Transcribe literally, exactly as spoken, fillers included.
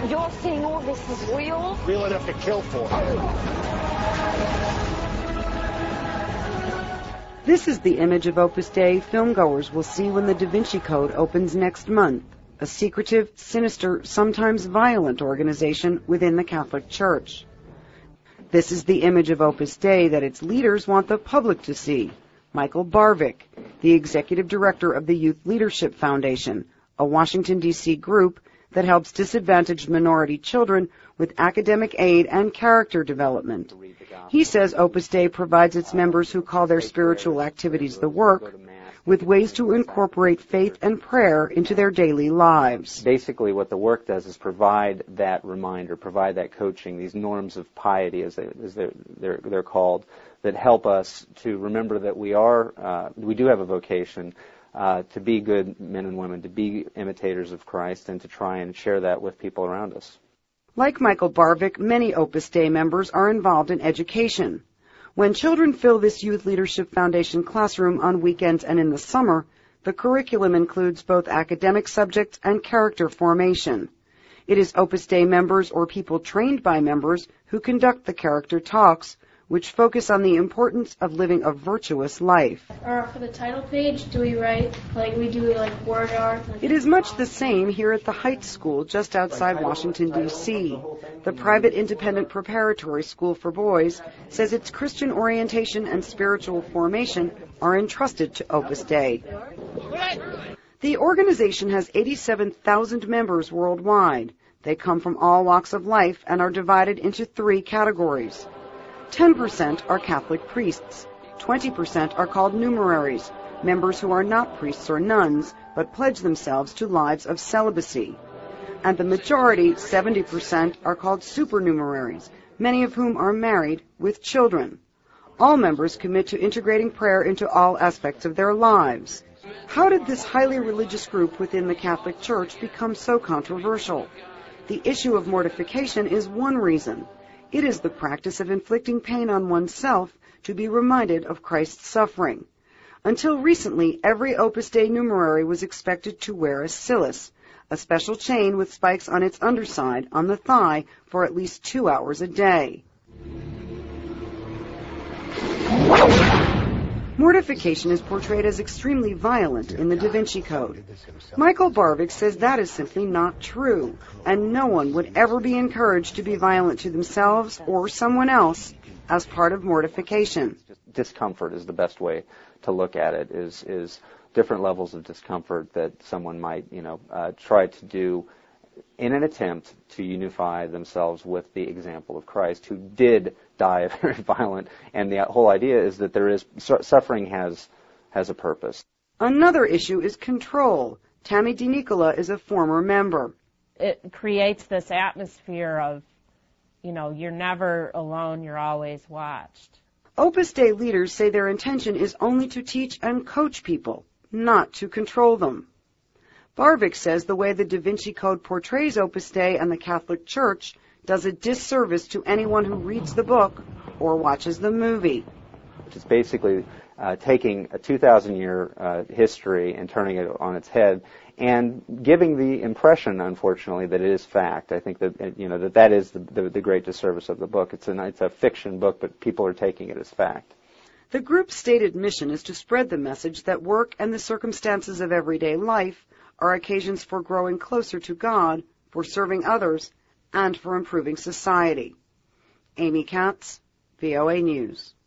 You're saying all this is real? Real enough to kill for. This is the image of Opus Dei filmgoers will see when the Da Vinci Code opens next month, a secretive, sinister, sometimes violent organization within the Catholic Church. This is the image of Opus Dei that its leaders want the public to see. Michael Barvick, the executive director of the Youth Leadership Foundation, a Washington, D C group that helps disadvantaged minority children with academic aid and character development. He says Opus Dei provides its members who call their spiritual activities the work with ways to incorporate faith and prayer into their daily lives. Basically what the work does is provide that reminder, provide that coaching, these norms of piety as, they, as they're, they're, they're called, that help us to remember that we are, uh, we do have a vocation uh, to be good men and women, to be imitators of Christ, and to try and share that with people around us. Like Michael Barvick, many Opus Dei members are involved in education. When children fill this Youth Leadership Foundation classroom on weekends and in the summer, the curriculum includes both academic subjects and character formation. It is Opus Dei members or people trained by members who conduct the character talks, which focus on the importance of living a virtuous life. Or for the title page, do we write, like we do like word art? Like it is much the same here at the Heights School just outside Washington, D C The private independent preparatory school for boys says its Christian orientation and spiritual formation are entrusted to Opus Dei. The organization has eighty-seven thousand members worldwide. They come from all walks of life and are divided into three categories. ten percent are Catholic priests, twenty percent are called numeraries, members who are not priests or nuns, but pledge themselves to lives of celibacy. And the majority, seventy percent, are called supernumeraries, many of whom are married with children. All members commit to integrating prayer into all aspects of their lives. How did this highly religious group within the Catholic Church become so controversial? The issue of mortification is one reason. It is the practice of inflicting pain on oneself to be reminded of Christ's suffering. Until recently, every Opus Dei numerary was expected to wear a cilice, a special chain with spikes on its underside on the thigh for at least two hours a day. Mortification is portrayed as extremely violent in the Da Vinci Code. Michael Barvick says that is simply not true, and no one would ever be encouraged to be violent to themselves or someone else as part of mortification. Discomfort is the best way to look at it, is, is different levels of discomfort that someone might, you know, uh, try to do in an attempt to unify themselves with the example of Christ, who did die very violent, and the whole idea is that there is suffering has has a purpose. Another issue is control. Tammy DiNicola is a former member. It creates this atmosphere of, you know, you're never alone, you're always watched. Opus Dei leaders say their intention is only to teach and coach people, not to control them. Barvick says the way the Da Vinci Code portrays Opus Dei and the Catholic Church does a disservice to anyone who reads the book or watches the movie. Which is basically uh, taking a two thousand year uh, history and turning it on its head and giving the impression, unfortunately, that it is fact. I think that, you know, that that is the, the, the great disservice of the book. It's, an, it's a fiction book, but people are taking it as fact. The group's stated mission is to spread the message that work and the circumstances of everyday life are occasions for growing closer to God, for serving others, and for improving society. Amy Katz, V O A News.